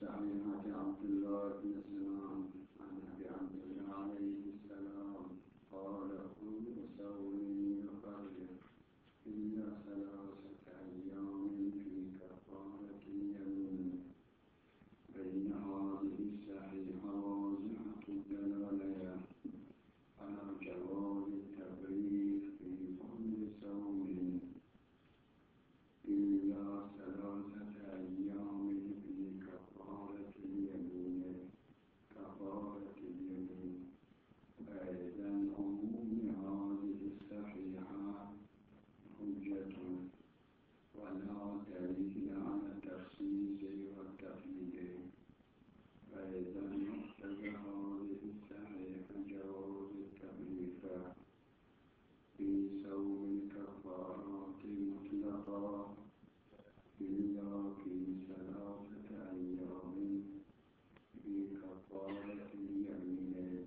صحيحة عبد الله بن سلام عن أبي عبد الله عليه السلام قال كل صوم يفرق إلا 3 أيام في كفارة اليمين. بين هذه الصحيحة واضحة الدلالة على جواز التبرير في كل صوم إلا 3 أيام في كفارة اليمين. فإذا عموم هذه الصحيحة حجة ولا دليل على التخصيص والتقييد. فإذا مقتضى هذه الصحيحة جواز التبرير في صوم الكفارات مطلقا إلا في 3 أيام في كفارة اليمين.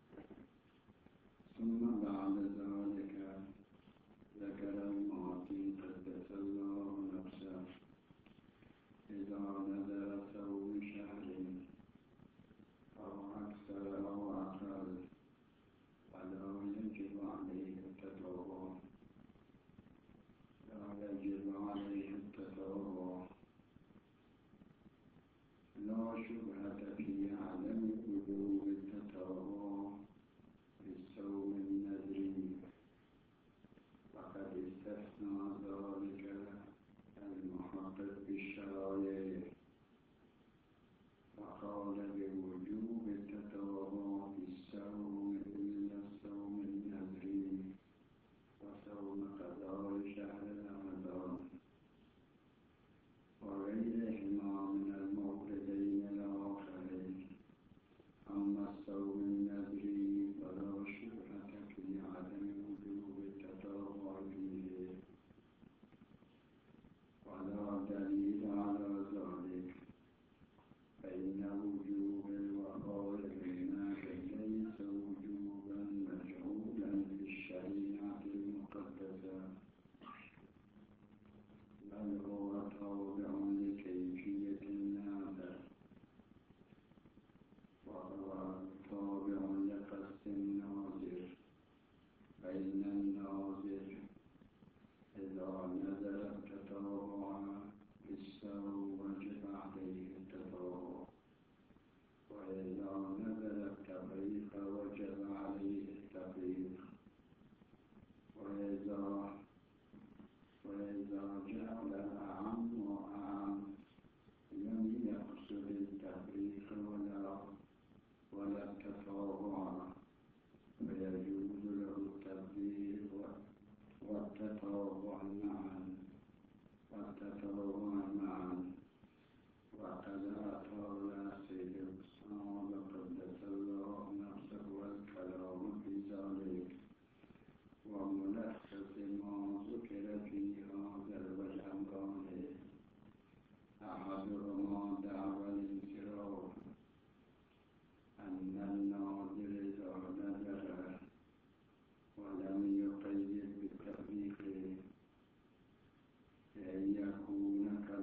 ثم بعد ذلك ذكر المعطي قدس الله نفسه إذا نذر صوم شهر أو أكثر أو أقل فلا يجب عليه التطوع. لا شبهة في عدم وجوب التطوع في الصوم النذري، وقد استثنى ذلك المحقق بالشرائع وقال بوجوب التطوع في الصوم إلا الصوم النذري وصوم قضاء شهر رمضان وغيرهما من الموردين الآخرين. أما الصوم النذري فلا شبهة في عدم وجوب التطوع فيه ولا دليل على ذلك، فإن وجوب الوفاء هناك ليس وجوبا مجعولا في الشريعة المقدسة، بل هو تابع لكيفية الناظر، وهو تابع لقصد الناظر. فإن الناظر إذا نذر التطوع بالصوم وجب عليه التطوع، وإذا نذر التفريق وجب عليه التفريق، وإذا جعل أعم وأعم لم يقصد التفريق ولا التطوع فيجوز له التفريق والتطوع معا. وقد أطال سيد الصحابة قدس الله نفسه والكلام في ذلك. وملخص ما ذكر في هذا الوجهان أحدهما دعوى الانصراف، أن الناظر إذا نذر ولم يقيد بالتفريق بأن يكون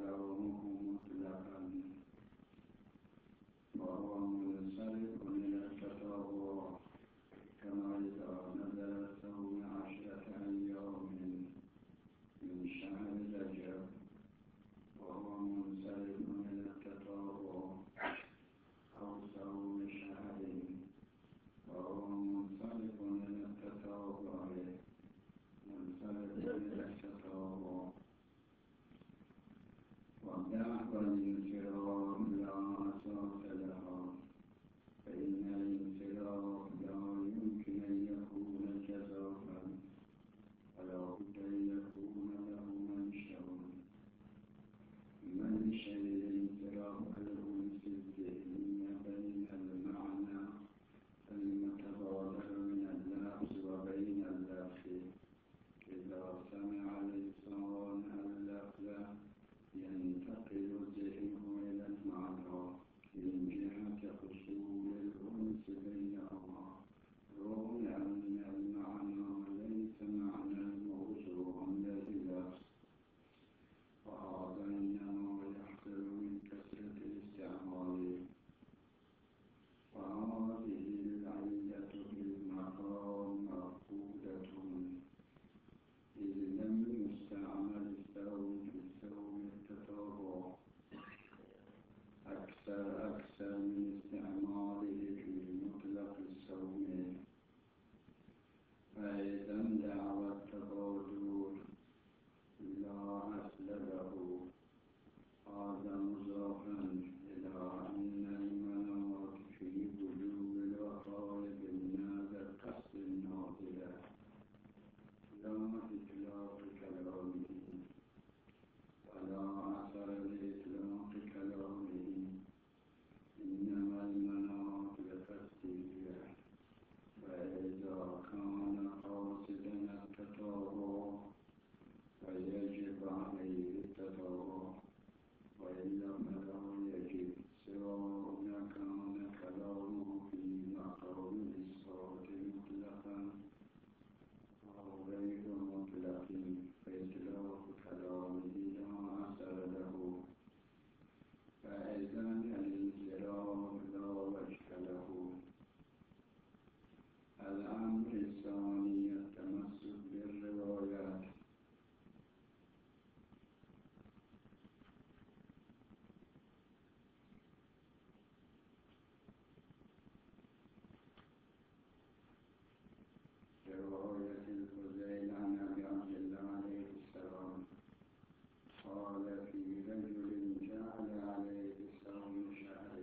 ثانی التمسك بالروايات. رواية الفضيل عن أبي عبد الله عليه السلام قال في رجل جعل عليه صوم شهر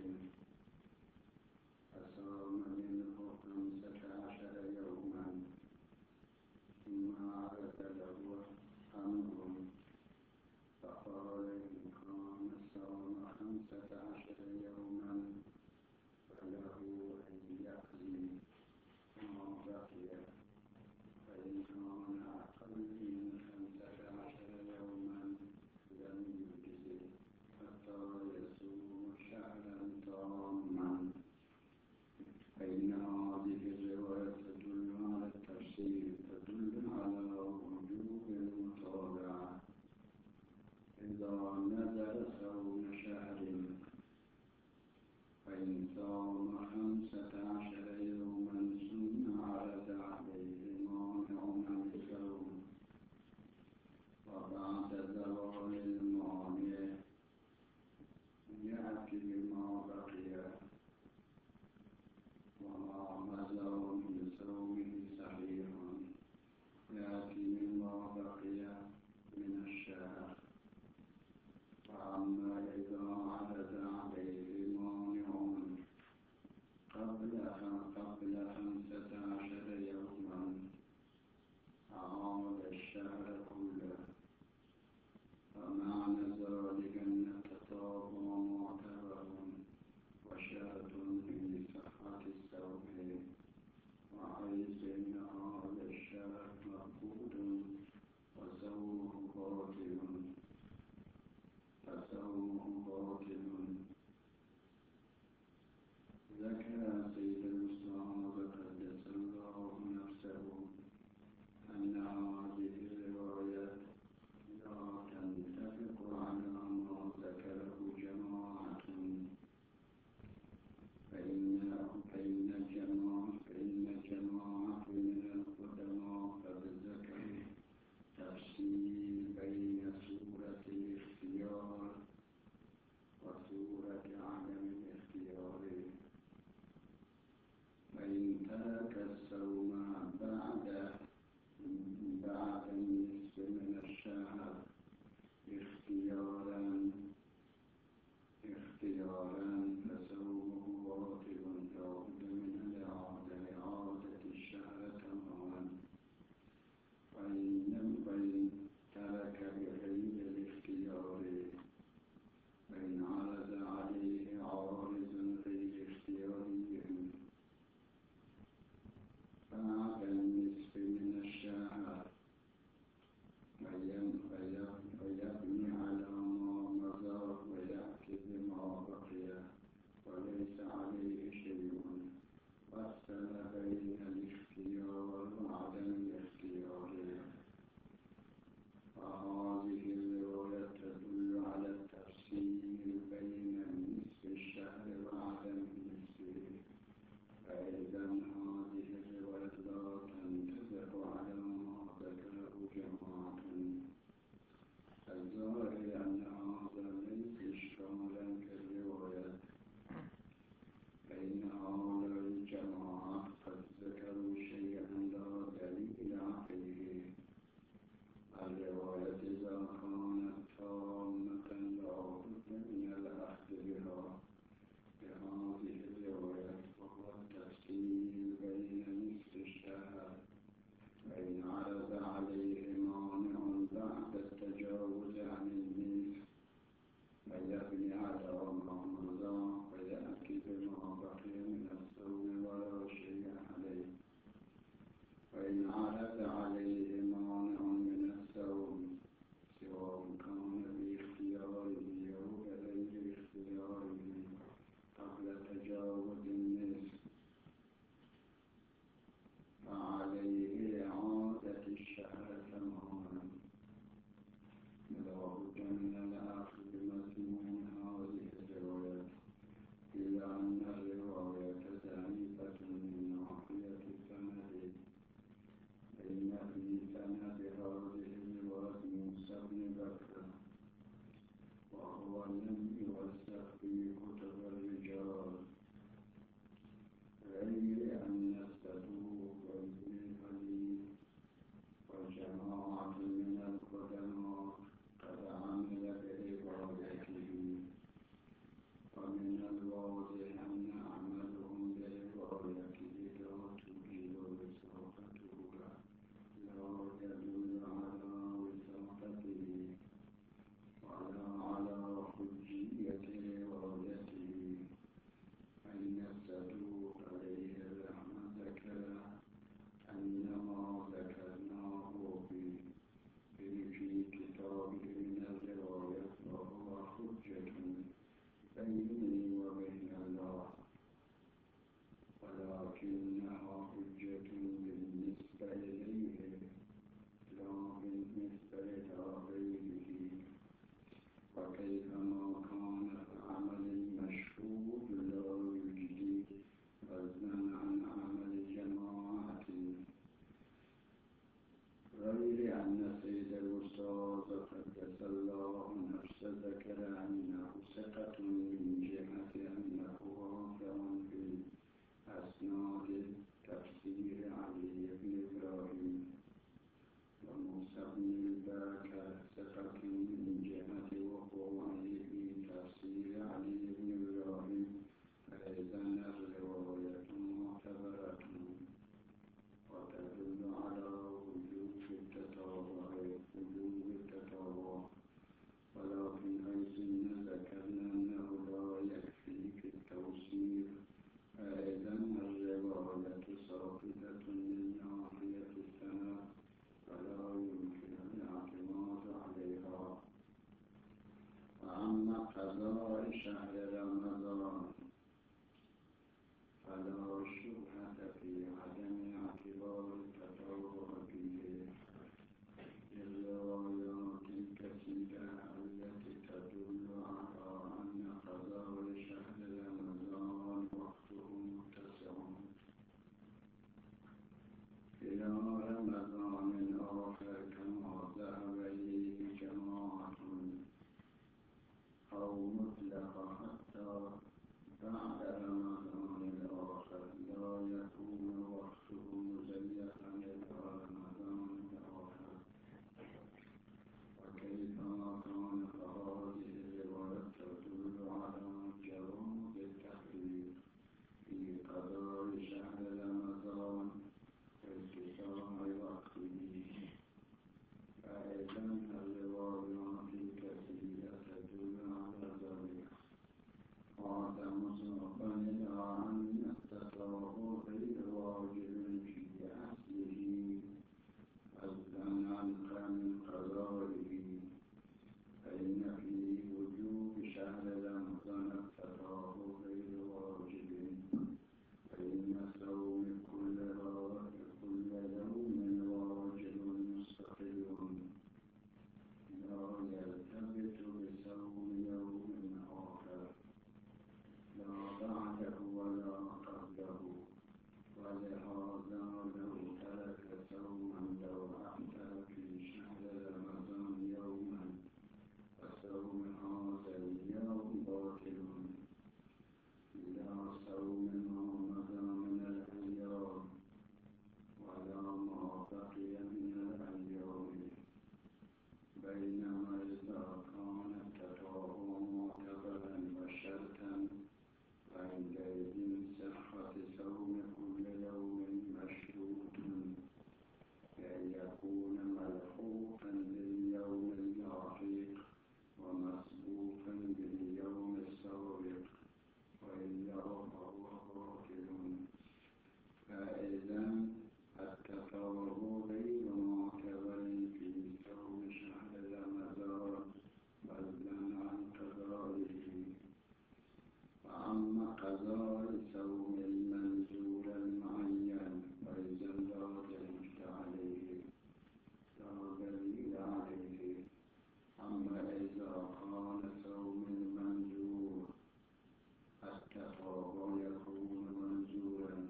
فصام منه 15 يوما ثم عرض له أمر فقال إن كان صام 15 يوما فله أن يقضي ما بقي، فإن كان أقل من 15 يوما لم يجزه حتى يصوم شهرا تاما. فإن هذه الرواية تدل على التفسير، تدل على وجوب المتابعة إذا نزل صوم شهر، فإن صام 15 يوما ثم عرض عليه مانع من الصوم وبعد زوال المانع يأتي بما بقي وما مضى من صومه صحيح، يأتي مما بقي من الشهر. وأما إذا عرض عليه مانع قبل 15 يوما أعاد الشهر كله، فمعنى ذلك أن التتابع معتبر وشرط في صحة الصوم، وحيث أن هذا الشرط مفقود فصومه باطل. ذكر سيد المصطفى قدس الله نفسه أن هذه الروايات لا تتفق على ما ذكره جماعة، فإن جماعة من القدماء قد ذكروا تفصيل بين سورة الاختيار إلى رمضان آخر كما ذهب إليه جماعة أو مطلق حتى بعد رمضان الآخر لا يكون وقته مزيفا إلى رمضان الآخر. وكيفما كان فهذه الرواية تدل على جواز التخيير في قضاء شهر رمضان واتساع وقته. فإذن الروايات الكثيرة تدل على ذلك. هذا مضاف إلى أن التطوع غير واجب في أصله فضلا عن قضائه، فإن في وجوب شهر رمضان التطوع غير واجب، فإن صوم كل يوم واجب مستقل لا يرتبط بصوم يوم آخر لا بعده ولا قبله. ولهذا لو ترك صوما لو أفطر في شهر رمضان يوما فصوم هذا اليوم باطل لا صوم مضى من الأيام ولا ما بقي من الأيام. بينما إذا كان التطوع معتبرا وشرطا فعندئذ صحة صوم كل يوم مشروط كي يكون ملحوقا باليوم اللاحق ومسبوقا باليوم السابق، وإلا فهو باطل. فإذا التطوع غير معتبر في صوم شهر رمضان فضلا عن قضائه. وأما قضاء صوم المنذور المعين فإذا لا دليل عليه. أما إذا كان صوم المنذور التطوع يكون منذورا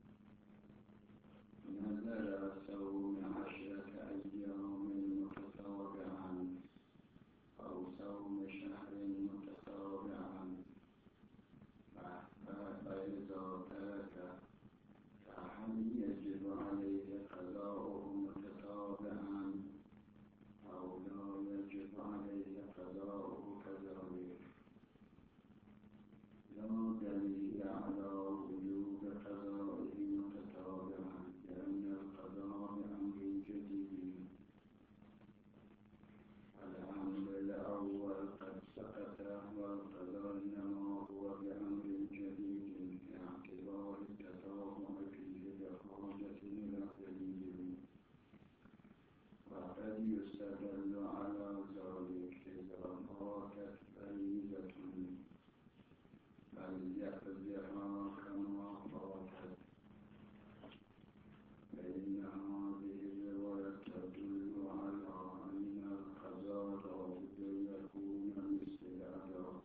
نذر صوم 10 أيام متتابعا أو صوم شهر متتابعا فإذا ترك فهل يجب عليه قضاؤه متتابعا أو لا يجب عليه قضاؤه كذلك؟ لا دليل على وجوب قضائه متتابعا لأن القضاء أمر جديد. الأمر الأول قد سقط والقضاء إنما هو بأمر جديد باعتبار التطوع فيه بحاجة إلى دليل. وقد يستدل على ذلك إذا فاتت فريضة فليقضها كما فاتت. فإن هذه الرواية تدل على أن القضاء لابد يكون مثل الأداء.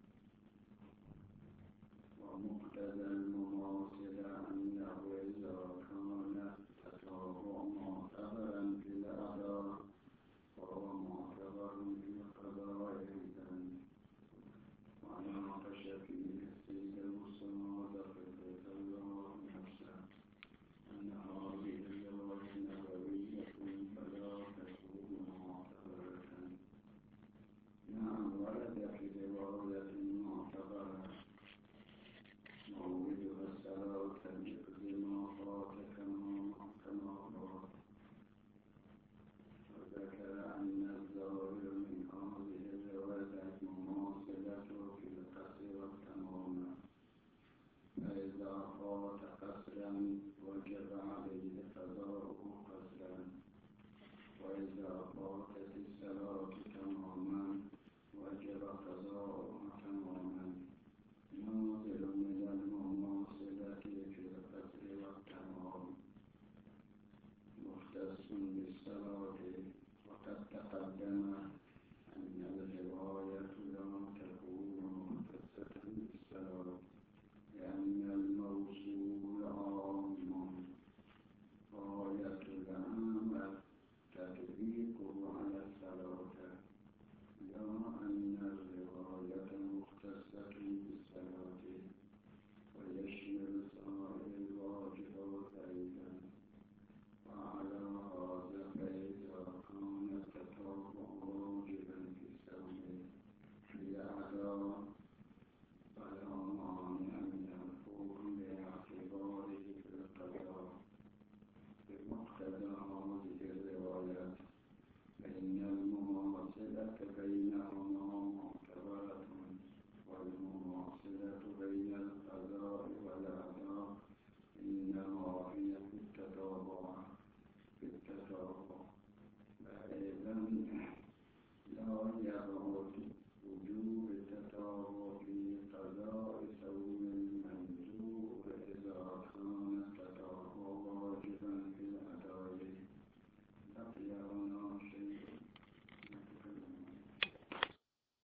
ومقتضى المماثلة أنه إذا كان التطوع معتبرا في الأداء فهو معتبر في القضاء أيضا. وناقش فيه السيد المصنف رحمه الله نفسه أن هذه الرواية نبوية فلا تكون معتبرة. نعم ورد في رواية معتبرة مولدها الصلاة تجد ما فات كما فات. وذكر أن الظاهر من هذه الرواية مماثلة في القصر والتمام. فإذا فات قصرا وجب عليه قضاؤه قصرا، وإذا فاتت الصلاة تماما وجب قضاؤه